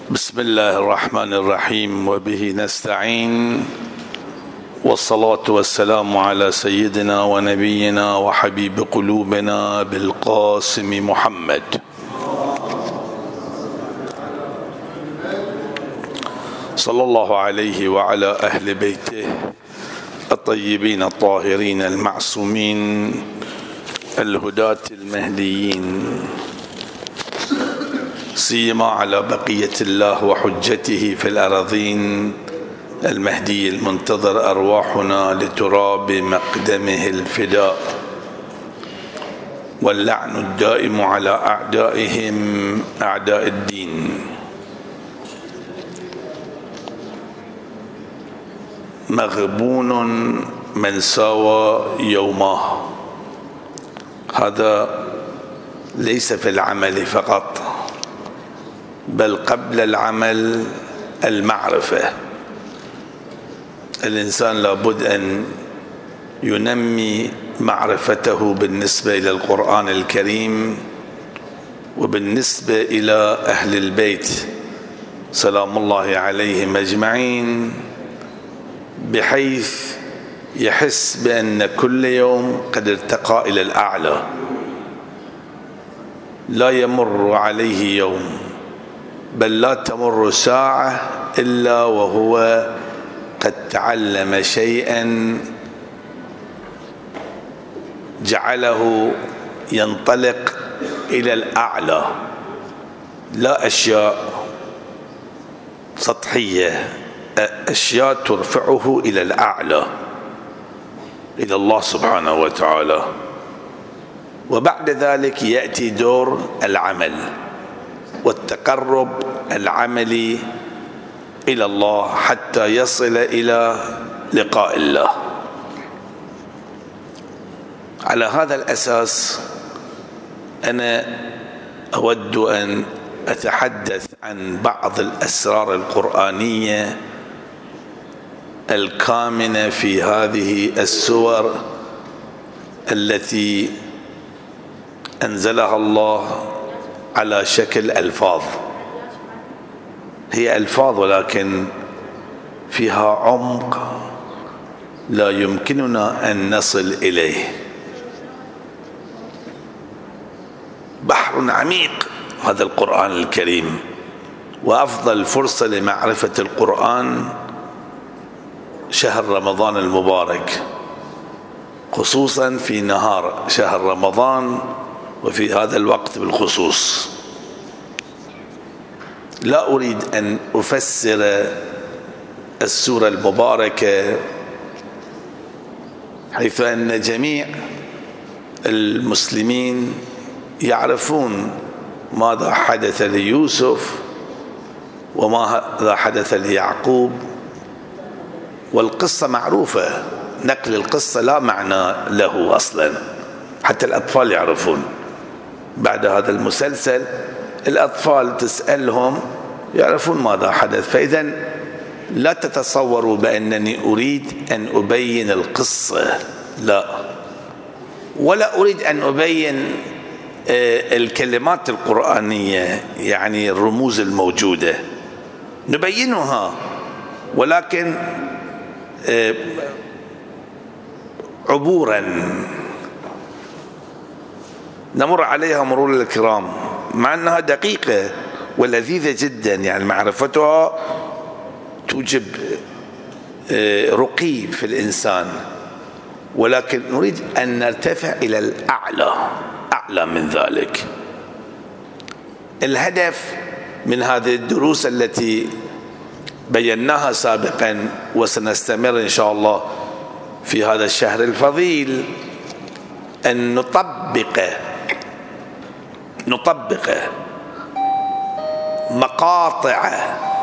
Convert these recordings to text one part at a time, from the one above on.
بسم الله الرحمن الرحيم وبه نستعين، والصلاة والسلام على سيدنا ونبينا وحبيب قلوبنا بالقاسم محمد صلى الله عليه وعلى أهل بيته الطيبين الطاهرين المعصومين الهداة المهديين، سيما على بقية الله وحجته في الأراضين المهدي المنتظر أرواحنا لتراب مقدمه الفداء، واللعن الدائم على أعدائهم أعداء الدين. مغبون من ساوى يومه، هذا ليس في العمل فقط بل قبل العمل المعرفة. الإنسان لابد أن ينمي معرفته بالنسبة إلى القرآن الكريم وبالنسبة إلى أهل البيت سلام الله عليهم أجمعين، بحيث يحس بأن كل يوم قد ارتقى إلى الأعلى. لا يمر عليه يوم بل لا تمر ساعة إلا وهو قد تعلم شيئا جعله ينطلق إلى الأعلى، لا أشياء سطحية، أشياء ترفعه إلى الأعلى، إلى الله سبحانه وتعالى. وبعد ذلك يأتي دور العمل والتقرب العملي إلى الله حتى يصل إلى لقاء الله. على هذا الأساس أنا أود أن أتحدث عن بعض الأسرار القرآنية الكامنة في هذه السور التي أنزلها الله على شكل ألفاظ. هي ألفاظ ولكن فيها عمق لا يمكننا أن نصل إليه، بحر عميق هذا القرآن الكريم. وأفضل فرصة لمعرفة القرآن شهر رمضان المبارك، خصوصا في نهار شهر رمضان وفي هذا الوقت بالخصوص. لا أريد أن أفسر السورة المباركة، حيث أن جميع المسلمين يعرفون ماذا حدث ليوسف وماذا حدث ليعقوب، والقصة معروفة. نقل القصة لا معنى له أصلا، حتى الأطفال يعرفون. بعد هذا المسلسل الأطفال تسألهم يعرفون ماذا حدث. فإذا لا تتصوروا بأنني أريد أن أبين القصة، لا، ولا أريد أن أبين الكلمات القرآنية، يعني الرموز الموجودة نبينها، ولكن عبورا نمر عليها مرور الكرام، مع أنها دقيقة ولذيذة جدا، يعني معرفتها توجب رقي في الإنسان، ولكن نريد أن نرتفع إلى الأعلى، أعلى من ذلك. الهدف من هذه الدروس التي بيناها سابقا وسنستمر إن شاء الله في هذا الشهر الفضيل أن نطبق مقاطع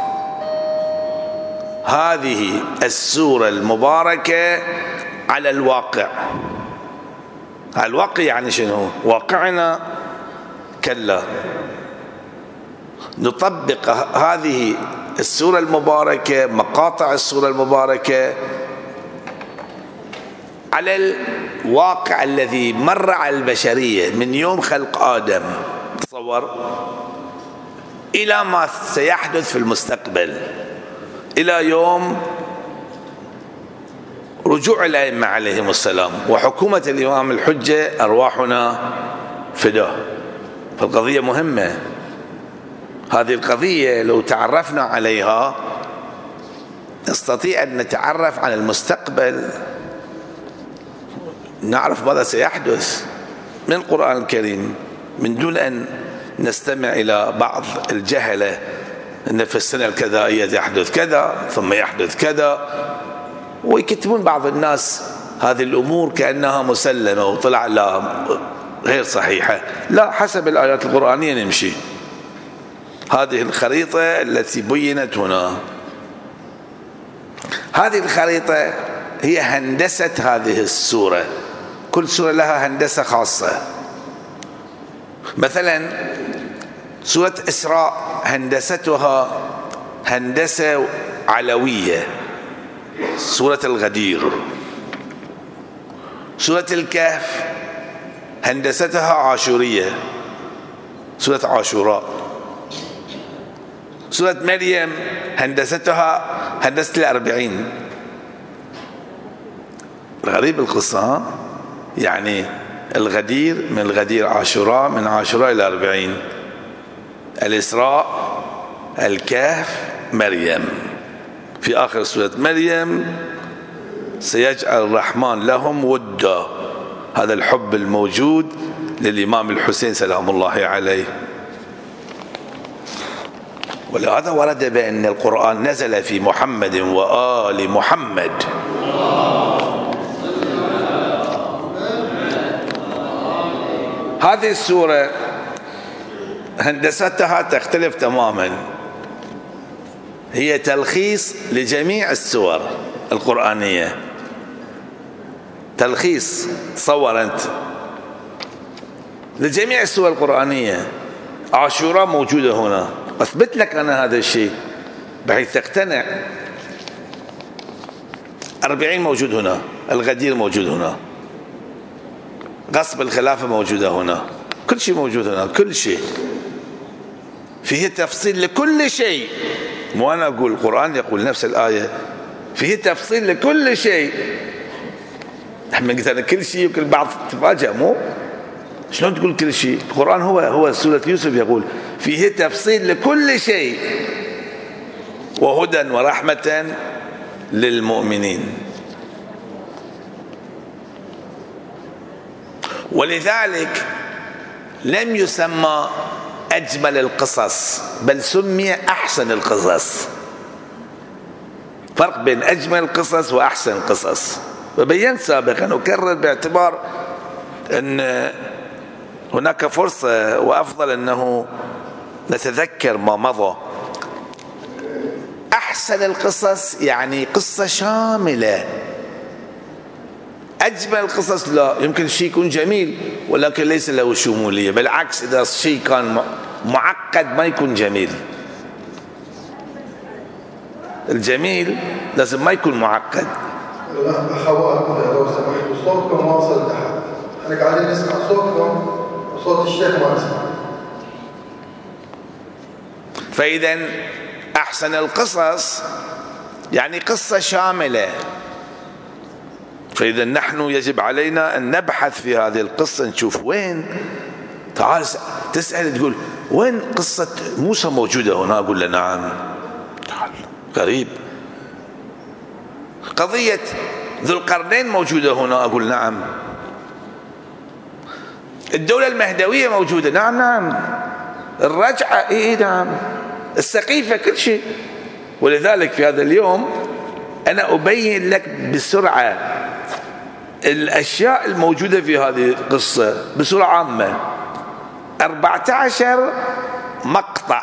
هذه السورة المباركة على الواقع. الواقع يعني شنو؟ واقعنا؟ كلا، نطبق هذه السورة المباركة، مقاطع السورة المباركة على الواقع الذي مر على البشرية من يوم خلق آدم، تصور، إلى ما سيحدث في المستقبل، إلى يوم رجوع الأئمة عليهم السلام وحكومة الإمام الحجة أرواحنا فداه. فالقضية مهمة. هذه القضية لو تعرفنا عليها نستطيع أن نتعرف على المستقبل، نعرف ماذا سيحدث من القرآن الكريم من دون أن نستمع إلى بعض الجهلة أن في السنة الكذائية يحدث كذا ثم يحدث كذا، ويكتبون بعض الناس هذه الأمور كأنها مسلمة وطلع لا غير صحيحة. لا، حسب الآيات القرآنية نمشي. هذه الخريطة التي بينت هنا، هذه الخريطة هي هندسة هذه السورة. كل سورة لها هندسة خاصة. مثلا سورة إسراء هندستها هندسة علوية، سورة الغدير. سورة الكهف هندستها عاشورية، سورة عاشوراء. سورة مريم هندستها هندسة الأربعين. غريب القصة، يعني الغدير، من الغدير عاشوراء، من عاشوراء إلى 40. الإسراء، الكهف، مريم. في آخر سورة مريم سيجعل الرحمن لهم ودا، هذا الحب الموجود للإمام الحسين سلام الله عليه. ولهذا ورد بأن القرآن نزل في محمد وآل محمد. هذه السورة هندستها تختلف تماما، هي تلخيص لجميع السور القرآنية، تلخيص. تصور أنت لجميع السور القرآنية. عاشوراء موجودة هنا، أثبت لك أنا هذا الشيء بحيث تقتنع. 40 موجود هنا، الغدير موجود هنا، غصب الخلافة موجودة هنا، كل شيء موجود هنا، كل شيء فيه تفصيل لكل شيء. مو أنا أقول، القرآن يقول نفس الآية فيه تفصيل لكل شيء. احنا قلت أنا كل شيء، وكل بعض تفاجأ. مو شلون تقول كل شيء؟ القرآن هو سورة يوسف يقول فيه تفصيل لكل شيء وهدى ورحمة للمؤمنين. ولذلك لم يسمى أجمل القصص بل سمي أحسن القصص. فرق بين أجمل القصص وأحسن القصص. وبينت سابقا أكرر باعتبار أن هناك فرصة وأفضل أنه نتذكر ما مضى. أحسن القصص يعني قصة شاملة. أجمل القصص لا، يمكن شيء يكون جميل ولكن ليس له شمولية. بالعكس، إذا الشيء كان معقد ما يكون جميل. الجميل لازم ما يكون معقد. أخوات لو سمحتوا صوتكم واصل تحت، احنا قاعدين نسمع صوتكم وصوت الشيخ ما نسمع. فإذا أحسن القصص يعني قصة شاملة. فإذا نحن يجب علينا أن نبحث في هذه القصة، نشوف وين. تعال تسأل تقول وين قصة موسى موجودة هنا؟ أقول له نعم. تعال، قريب. قضية ذو القرنين موجودة هنا؟ أقول نعم. الدولة المهدوية موجودة؟ نعم نعم. الرجعة؟ إيه نعم. السقيفة؟ كل شيء. ولذلك في هذا اليوم أنا أبين لك بسرعة الأشياء الموجودة في هذه القصة بصورة عامة. 14 مقطع،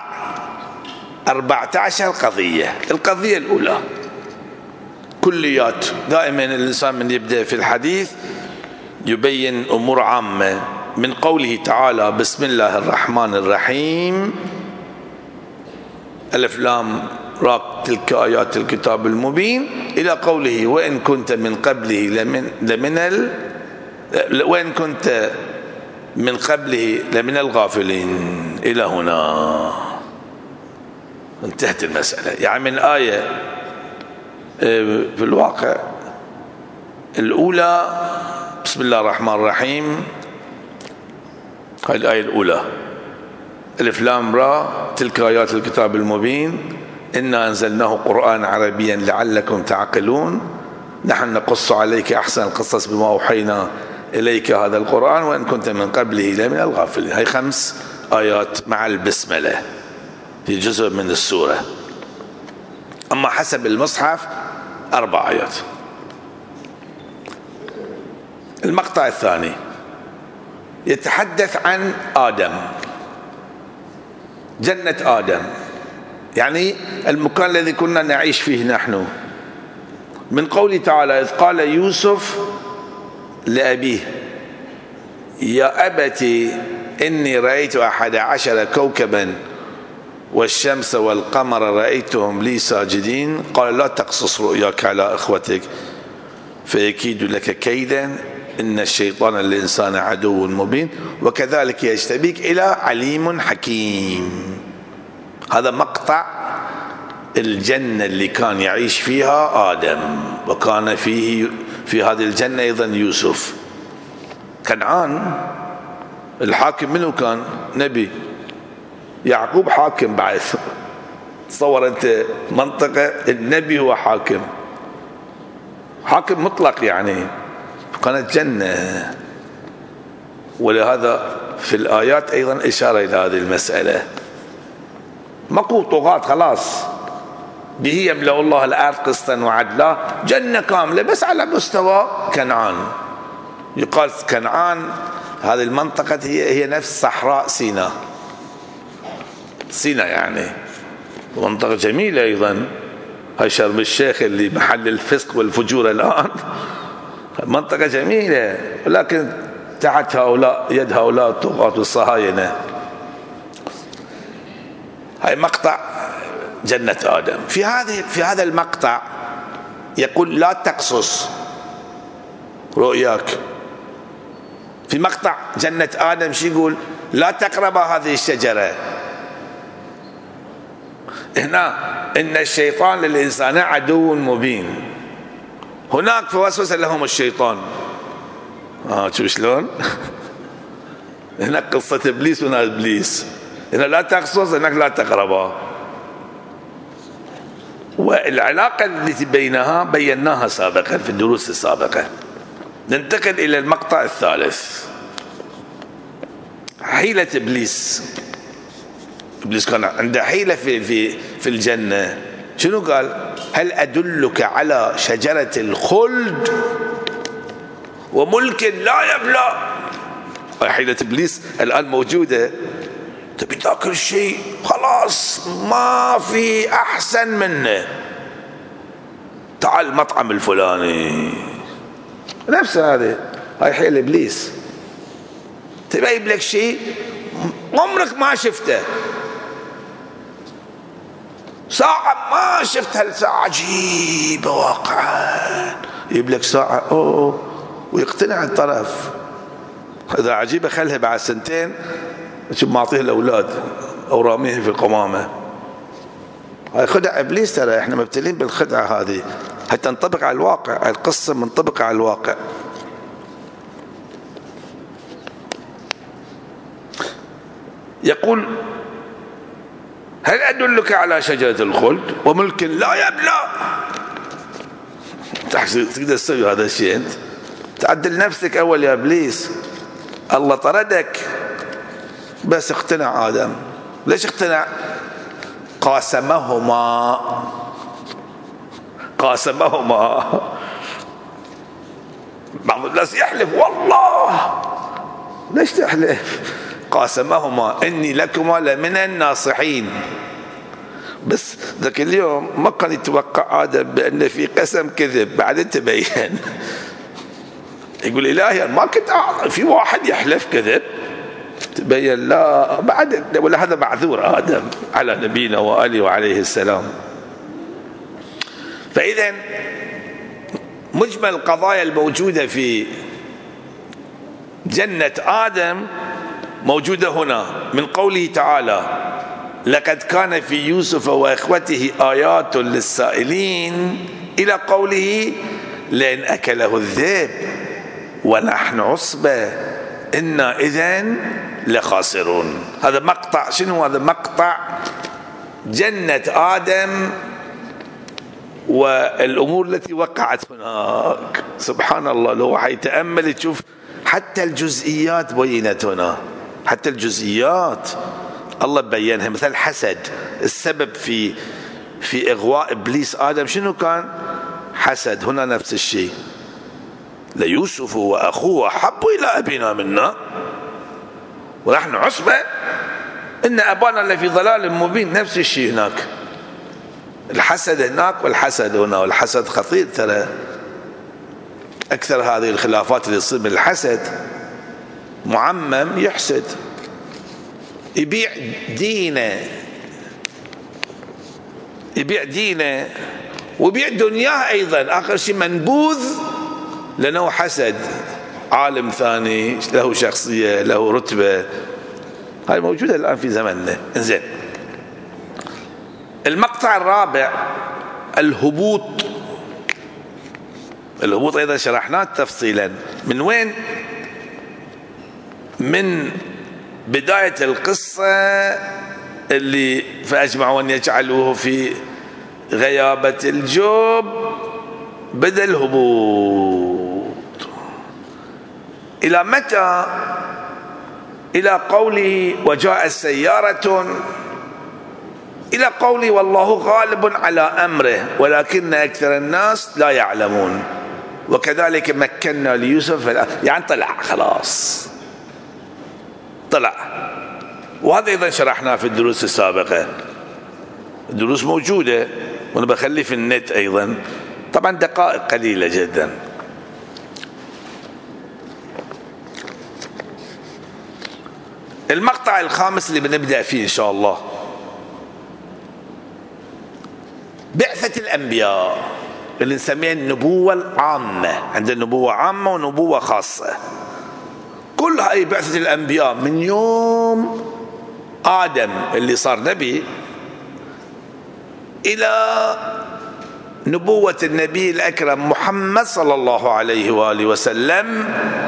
14 قضية. القضية الأولى كليات. دائما الإنسان من يبدأ في الحديث يبين أمور عامة، من قوله تعالى بسم الله الرحمن الرحيم ألف لام راء تلك آيات الكتاب المبين، إلى قوله وإن كنت من قبله وإن كنت من قبله لمن الغافلين، إلى هنا. انتهت المسألة. يعني من آية في الواقع الأولى، بسم الله الرحمن الرحيم، هاي الآية الأولى، ألف لام را تلك آيات الكتاب المبين إنا أنزلناه قرآن عربيا لعلكم تعقلون نحن نقص عليك أحسن القصص بما أوحينا إليك هذا القرآن وإن كنت من قبله لمن الغافلين. هاي 5 آيات مع البسملة في جزء من السورة. أما حسب المصحف 4 آيات. المقطع الثاني يتحدث عن آدم، جنة آدم، يعني المكان الذي كنا نعيش فيه نحن. من قوله تعالى إذ قال يوسف لأبيه يا أبت إني رأيت 11 كوكبا والشمس والقمر رأيتهم لي ساجدين قال لا تقصص رؤياك على إخوتك فيكيد لك كيدا إن الشيطان للإنسان عدو مبين وكذلك يجتبيك إلى عليم حكيم. هذا مقطع الجنة اللي كان يعيش فيها آدم، وكان فيه في هذه الجنة أيضا يوسف. كنعان الحاكم منه كان نبي، يعقوب حاكم بعد. تصور أنت منطقة النبي هو حاكم مطلق، يعني كانت جنة. ولهذا في الآيات أيضا إشارة إلى هذه المسألة. ماكو طغاة، خلاص به يملأ الله الأرض قسطا وعدلا، جنة كاملة بس على مستوى كنعان. يقال كنعان هذه المنطقة هي نفس صحراء سيناء يعني منطقة جميلة أيضا. هاي شرم الشيخ اللي محل الفسق والفجور الآن منطقة جميلة، ولكن تحت هؤلاء يد هؤلاء الطغاة والصهاينة. هاي مقطع جنة آدم. في هذا المقطع يقول لا تقصص رؤياك. في مقطع جنة آدم شو يقول؟ لا تقرب هذه الشجرة. هنا إن الشيطان للإنسان عدو مبين. هناك فوسوس لهم الشيطان. شو شلون؟ هناك قصة إبليس وهنا إبليس. هنا لا تقصص، هناك لا تقربها. والعلاقة التي بينها بيناها سابقا في الدروس السابقة. ننتقل إلى المقطع الثالث، حيلة إبليس. إبليس كان عنده حيلة في الجنة. شنو قال؟ هل أدلك على شجرة الخلد وملك لا يبلى؟ حيلة إبليس الآن موجودة. تبي تاكل شيء خلاص ما في أحسن منه، تعال المطعم الفلاني. نفس هذه هاي حيل إبليس. تبي يجيب لك شيء عمرك ما شفته، ساعة ما شفت هالساعة عجيبة واقعا، يجيب لك ساعة ويقتنع الطرف. إذا عجيبة خلها بعد 2 شو ما أعطيه الأولاد أو راميه في القمامة. هاي خدع إبليس. ترى إحنا مبتلين بالخدعة هذه حتى نطبق على الواقع. القصة منطبقة على الواقع. يقول هل أدلك على شجرة الخلد وملك لا يبلى؟ تقدر تسوي هذا الشيء أنت؟ تعدل نفسك أول يا إبليس. الله طردك بس اقتنع آدم. ليش اقتنع؟ قاسمهما. بعض الناس يحلف والله. ليش تحلف؟ قاسمهما إني لكما لمن الناصحين. بس ذاك اليوم ما كان يتوقع آدم بأن في قسم كذب، بعدين تبين. يقول إلهي ما كنت في واحد يحلف كذب، تبين لا بعد. ولا هذا معذور آدم على نبينا وآله وعليه السلام. فإذا مجمل القضايا الموجودة في جنة آدم موجودة هنا. من قوله تعالى لقد كان في يوسف وإخوته آيات للسائلين إلى قوله لئن أكله الذئب ونحن عصبة إنا إذن لخاسرون. هذا مقطع شنو؟ هذا مقطع جنة آدم والأمور التي وقعت هناك. سبحان الله، لو حيتأمل تشوف حتى الجزئيات بينت هنا، حتى الجزئيات الله بينها. مثل الحسد، السبب في إغواء إبليس آدم شنو كان؟ حسد. هنا نفس الشيء، ليوسف وأخوه أحب إلى أبينا منا ونحن عصبة إن أبانا لفي ضلال مبين. نفس الشيء هناك، الحسد هناك والحسد هنا، والحسد خطير ترى. أكثر هذه الخلافات اللي تصير من الحسد، معمم يحسد، يبيع دينه ويبيع دنياه أيضا. آخر شيء منبوذ لأنه حسد عالم ثاني له شخصية له رتبة. هاي موجودة الآن في زمننا. إنزين، المقطع الرابع الهبوط. الهبوط أيضا شرحناه تفصيلا. من وين؟ من بداية القصة اللي فأجمعوا أن يجعلوه في غيابة الجب، بدأ الهبوط. إلى متى؟ إلى قوله وجاءت سيارة، إلى قوله والله غالب على أمره ولكن أكثر الناس لا يعلمون وكذلك مكنا ليوسف. يعني طلع خلاص، طلع. وهذا أيضا شرحناه في الدروس السابقة، الدروس موجودة وأنا بخليه في النت أيضا، طبعا دقائق قليلة جدا. المقطع الخامس اللي بنبدأ فيه إن شاء الله بعثة الأنبياء، اللي نسميها النبوة العامة. عندنا نبوة عامة ونبوة خاصة. كل هاي بعثة الأنبياء من يوم آدم اللي صار نبي إلى نبوة النبي الأكرم محمد صلى الله عليه وآله وسلم.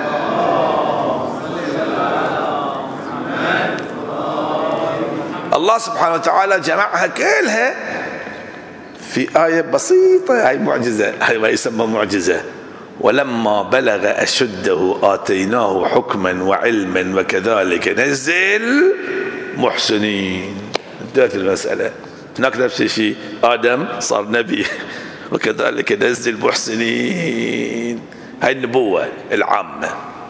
الله سبحانه وتعالى جمعها كلها في آية بسيطة. هاي معجزة، هاي ما يسمى معجزة. ولما بلغ أشده آتيناه حكما وعلما وكذلك نزل محسنين. انتهت المسألة. هناك نفس الشيء، آدم صار نبي وكذلك نزل محسنين. هاي النبوة العامة.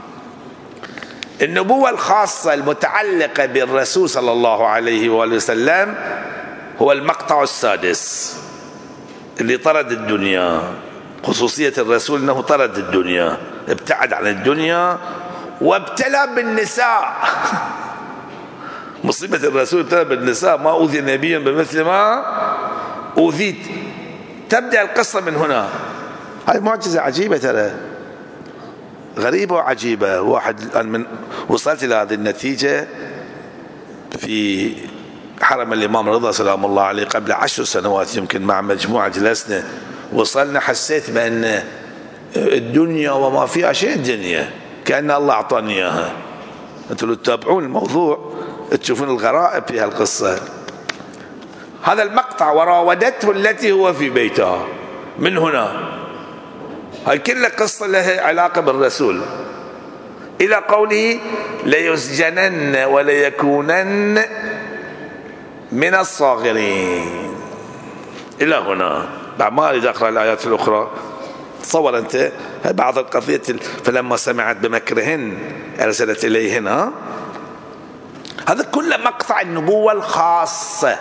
النبوة الخاصة المتعلقة بالرسول صلى الله عليه وآله وسلم هو المقطع السادس اللي طرد الدنيا. خصوصية الرسول أنه طرد الدنيا، ابتعد عن الدنيا وابتلى بالنساء. مصيبة الرسول ابتلى بالنساء. ما أوذي نبيا بمثل ما أوذيت. تبدأ القصة من هنا. هاي معجزة عجيبة ترى، غريبة وعجيبة. واحد من وصلت إلى هذه النتيجة في حرم الإمام رضا سلام الله عليه قبل 10 سنوات يمكن، مع مجموعة جلسنا وصلنا، حسيت بأن الدنيا وما فيها شيء الدنيا كأن الله أعطاني إياها. أنتم لو تتابعون الموضوع تشوفون الغرائب في هالقصة. هذا المقطع وراودته التي هو في بيتها، من هنا هاي كل قصة لها علاقة بالرسول، إلى قوله ليسجنن وليكونن من الصاغرين. إلى هنا. بعد ما أريد أقرأ الآيات الأخرى. تصور أنت بعض القضية. فلما سمعت بمكرهن أرسلت إليهن. هذا كله مقطع النبوة الخاصة.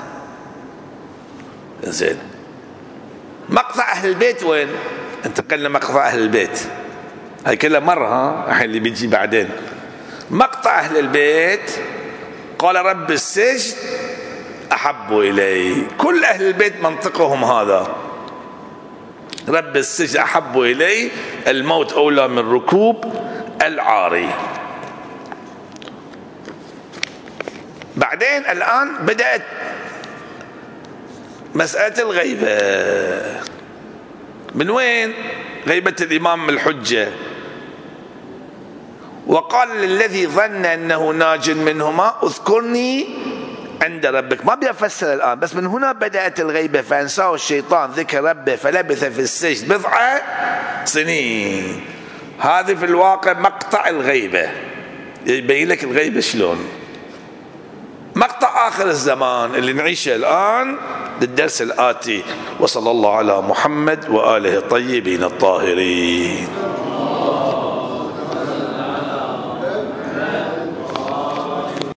زين، مقطع أهل البيت وين؟ انتقلنا مقطع أهل البيت. هاي كلها مرة، الحين اللي بيجي بعدين. مقطع أهل البيت قال رب السجن أحب إلي. كل أهل البيت منطقهم هذا، رب السجن أحب إلي، الموت أولى من ركوب العاري. بعدين الآن بدأت مسألة الغيبة. من وين؟ غيبة الإمام الحجة. وقال للذي ظن أنه ناج منهما اذكرني عند ربك. ما بيفسر الآن، بس من هنا بدأت الغيبة. فأنساه الشيطان ذكر ربه فلبث في السجن بضع سنين. هذه في الواقع مقطع الغيبة، يبين لك الغيبة شلون. مقطع آخر الزمان اللي نعيشه الآن للدرس الآتي. وصلى الله على محمد وآله الطيبين الطاهرين.